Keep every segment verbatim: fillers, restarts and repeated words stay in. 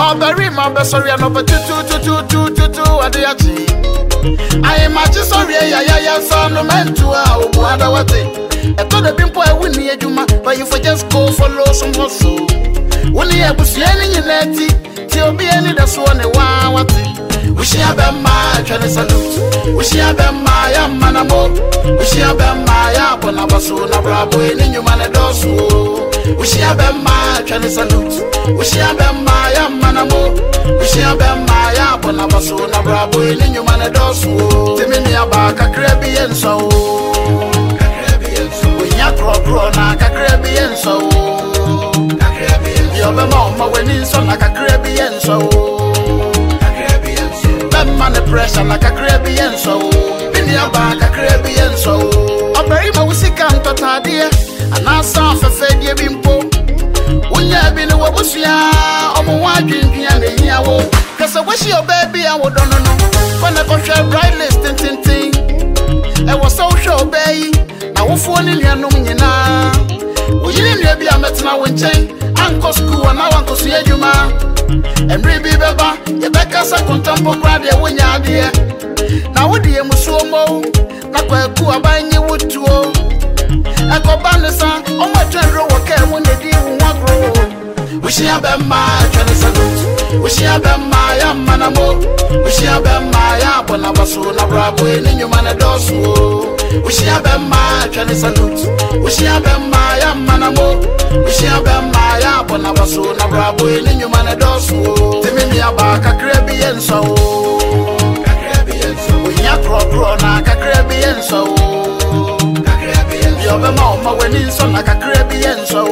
Oh, very my best sorry, no, but two, two, two, two, two, two, two, what do you see? I am just sorry, yeah, yeah, yeah, son, no man to our other what thing. I thought the pimple I wouldn't need you, but you for just go follow some muscle. When you have seen any netty, till be any that's one a one what thing. We shall be my Chinese salute. We shall be my manamo. We shall be my Bonabaso, Nabrabo, in your man dosu. We shall be my Chinese salute. We shall be my manamo. We shall be my Bonabaso, Nabrabo, in your man dosu. Timmy about a Caribbean so. We are crocrona, a Caribbean so. You're the mama when it's on like a Caribbean so. Man the pressure like a Caribbean so. Been your back a Caribbean so. A very mousy can't touch dear. And I saw for fed ye bimpo. When you have been a wabusia, or more drinking and the yawo. Cause I wish your baby I would don't know. When I got your bright list and ting ting. I was so sure, baby. I won't phone in your noon. We didn't be a metal when chain. Uncle school and now Uncle see you man. And baby beba, you back us a contemporary when you're there. Now what do you musumo? Not where Kua buying you would to oh. I go banasa, oh my general work when they deal one grow. We shall be my Chinese salute. We shall be my manamo. We shall be my Bonabaso, Nabrabo, in your man dosu. We shall be my Chinese salute. We shall be my manamo. We shall be my Bonabaso, Nabrabo, in your man dosu. Timmy about a Caribbean so. We are crocrona, a Caribbean so. You're the mama when it's on like a Caribbean so.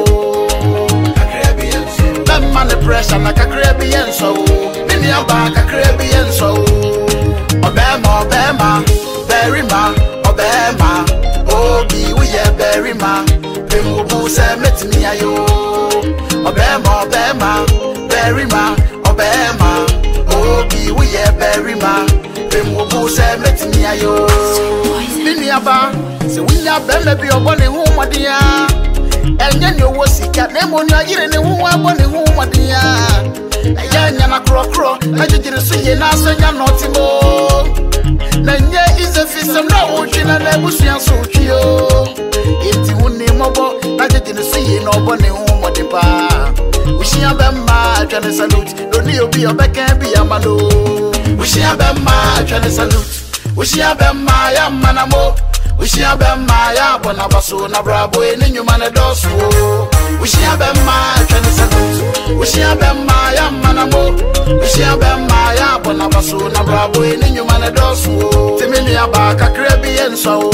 That man the pressure like a Caribbean so. Mini about a Caribbean so. Obama, Obama, Berryma, Obama, Obi, we are Berryma. Pimubu say met me ayo. Obama, Obama, Berryma, Obama, Obi, we are Berryma. Pimubu say met me ayo. Mini aba, say we are baby or bonny home, my dear. And then you was sick at them when you're in the home, I'm bonny home, my dear. A young and a crow crow, I didn't see an answer, you're not more. Nanya is a fish and no ocean and I was young so chill. It's only mobile, I didn't see no bonny home, what the bar. We shall be my Chinese salute, don't you be a back and be a mano. We shall be my Chinese salute. We shall be my manamo. We shall be my Bonabaso, Nabrabo, in your man dosu. We shall be my Chinese salute. We shall be my manamo. We shall be my Bonabaso, Nabrabo, in your man dosu. Timmy about a Caribbean so.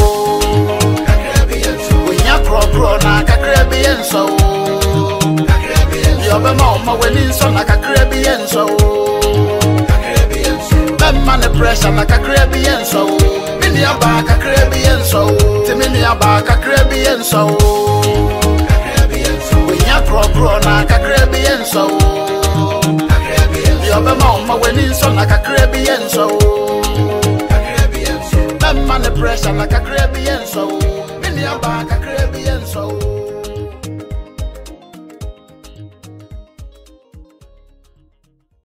We are crocrona, a Caribbean so. You're the mama when it's on like a Caribbean so. That man the pressure like a Caribbean so. Mini about a Caribbean so. Timmy about a Caribbean so. We are crocrona, a Caribbean so. You're the mama when it's on like a Caribbean so. That man the pressure like a Caribbean so. Mini about a Caribbean so.